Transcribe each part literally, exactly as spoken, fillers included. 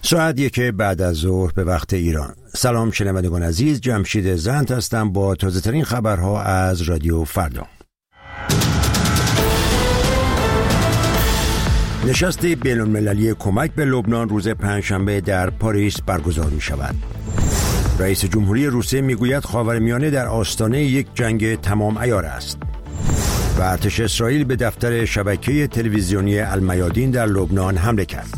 ساعت یک بعد از ظهر به وقت ایران. سلام شنوندگان عزیز، جمشید زند هستم با تازه ترین خبرها از رادیو فردا. نشست بین‌المللی کمک به لبنان روز پنجشنبه در پاریس برگزار می شود. رئیس جمهوری روسیه می گوید خاورمیانه در آستانه یک جنگ تمام عیار است. و ارتش اسرائیل به دفتر شبکه تلویزیونی المیادین در لبنان حمله کرد.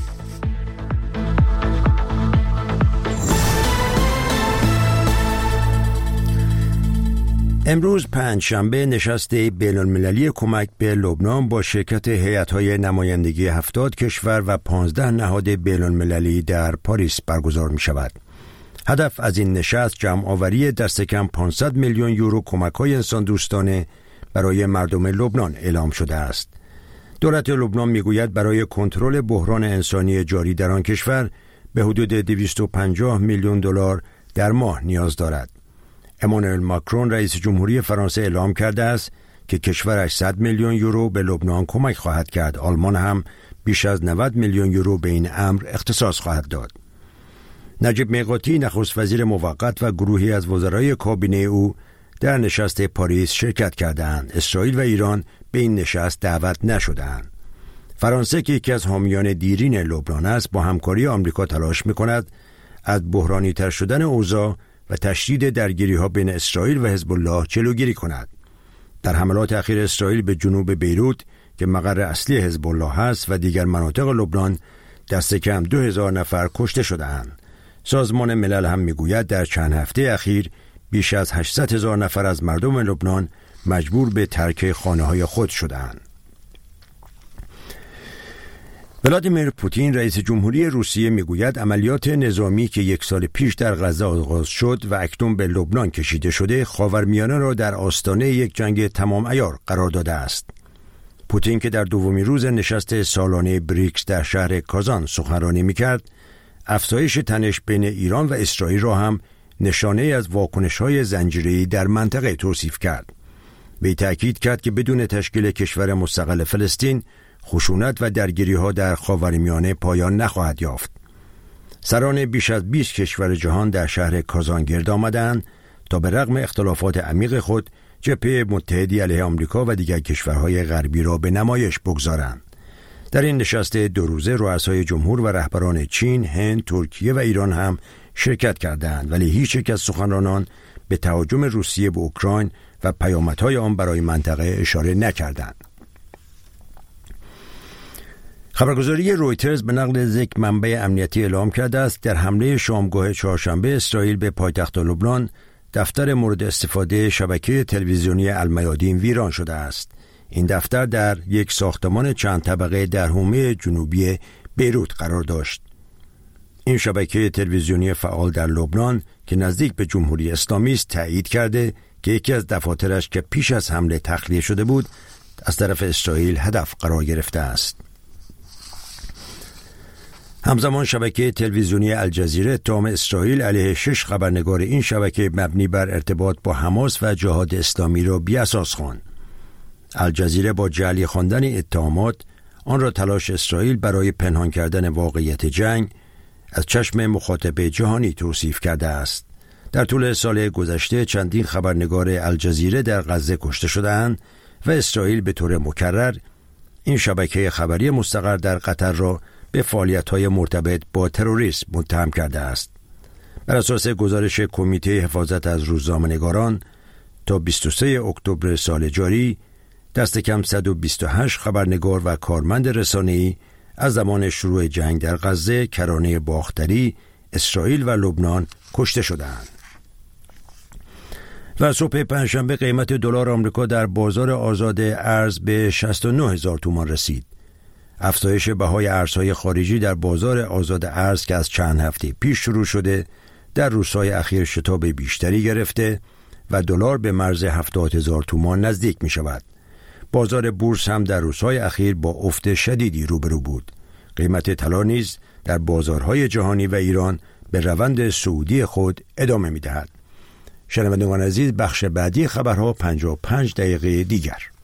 امروز پنجشنبه نشست بین‌المللی کمک به لبنان با شرکت هیئت‌های نمایندگی هفتاد کشور و پانزده نهاد بین‌المللی در پاریس برگزار می شود. هدف از این نشست جمع‌آوری دست کم پانصد میلیون یورو کمک‌های انسان دوستانه برای مردم لبنان اعلام شده است. دولت لبنان میگوید برای کنترل بحران انسانی جاری در آن کشور به حدود دویست و پنجاه میلیون دلار در ماه نیاز دارد. امانوئل ماکرون رئیس جمهوری فرانسه اعلام کرده است که کشورش صد میلیون یورو به لبنان کمک خواهد کرد. آلمان هم بیش از نود میلیون یورو به این امر اختصاص خواهد داد. نجیب میقاتی نخست وزیر موقت و گروهی از وزرای کابینه او در نشست پاریس شرکت کردند. اسرائیل و ایران به این نشست دعوت نشدند. فرانسه که یکی از حامیان دیرین لبنان است با همکاری آمریکا تلاش می‌کند از بحرانی تر شدن اوضاع و تشدید درگیری‌ها بین اسرائیل و حزب الله جلوگیری کند. در حملات اخیر اسرائیل به جنوب بیروت که مقر اصلی حزب الله است و دیگر مناطق لبنان دست کم دو هزار نفر کشته شده‌اند. سازمان ملل هم میگوید در چند هفته اخیر بیش از هشتصد هزار نفر از مردم لبنان مجبور به ترک خانه‌های خود شدند. ولادیمیر پوتین رئیس جمهوری روسیه میگوید عملیات نظامی که یک سال پیش در غزه آغاز شد و اکنون به لبنان کشیده شده خاورمیانه را در آستانه یک جنگ تمام عیار قرار داده است. پوتین که در دومین روز نشست سالانه بریکس در شهر کازان سخنرانی میکرد، افزایش تنش بین ایران و اسرائیل را هم نشانه از واکنش‌های زنجیره‌ای در منطقه توصیف کرد. وی تأکید کرد که بدون تشکیل کشور مستقل فلسطین خشونت و درگیری‌ها در خاورمیانه پایان نخواهد یافت. سران بیش از بیست کشور جهان در شهر کازان گرد آمدند تا به رغم اختلافات عمیق خود جبهه متحدی علیه آمریکا و دیگر کشورهای غربی را به نمایش بگذارند. در این نشست دو روزه رؤسای جمهور و رهبران چین، هند، ترکیه و ایران هم شرکت کردند، ولی هیچ یک از سخنرانان به تهاجم روسیه به اوکراین و پیامدهای آن برای منطقه اشاره نکردند. خبرگزاری رویترز به نقل از یک منبع امنیتی اعلام کرده است در حمله شامگاه چهارشنبه اسرائیل به پایتخت لبنان دفتر مورد استفاده شبکه تلویزیونی المیادین ویران شده است. این دفتر در یک ساختمان چند طبقه در حومه جنوبی بیروت قرار داشت. این شبکه تلویزیونی فعال در لبنان که نزدیک به جمهوری اسلامی است تایید کرده که یکی از دفاترش که پیش از حمله تخلیه شده بود از طرف اسرائیل هدف قرار گرفته است. همزمان شبکه تلویزیونی الجزیره اتهام اسرائیل علیه شش خبرنگار این شبکه مبنی بر ارتباط با حماس و جهاد اسلامی را بی‌اساس خواند. الجزیره با جعلی خواندن اتهامات آن را تلاش اسرائیل برای پنهان کردن واقعیت جنگ از چشم مخاطب جهانی توصیف کرده است. در طول سال گذشته چندین خبرنگار الجزیره در غزه کشته شده‌اند و اسرائیل به طور مکرر این شبکه خبری مستقر در قطر را به فعالیت‌های مرتبط با تروریسم متهم کرده است. بر اساس گزارش کمیته حفاظت از روزنامه‌نگاران تا بیست و سوم اکتبر سال جاری دست کم صد و بیست و هشت خبرنگار و کارمند رسانه‌ای از زمان شروع جنگ در غزه، کرانه باختری، اسرائیل و لبنان کشته شدند. و صبح پنجشنبه قیمت دلار آمریکا در بازار آزاد ارز به شصت و نه هزار تومان رسید. افزایش بهای ارزهای خارجی در بازار آزاد ارز که از چند هفته پیش شروع شده در روزهای اخیر شتاب بیشتری گرفته و دلار به مرز هفتاد هزار تومان نزدیک می شود. بازار بورس هم در روزهای اخیر با افت شدیدی روبرو بود. قیمت طلا نیز در بازارهای جهانی و ایران به روند صعودی خود ادامه می دهد. شنوندگان عزیز، بخش بعدی خبرها پنجاه و پنج دقیقه دیگر.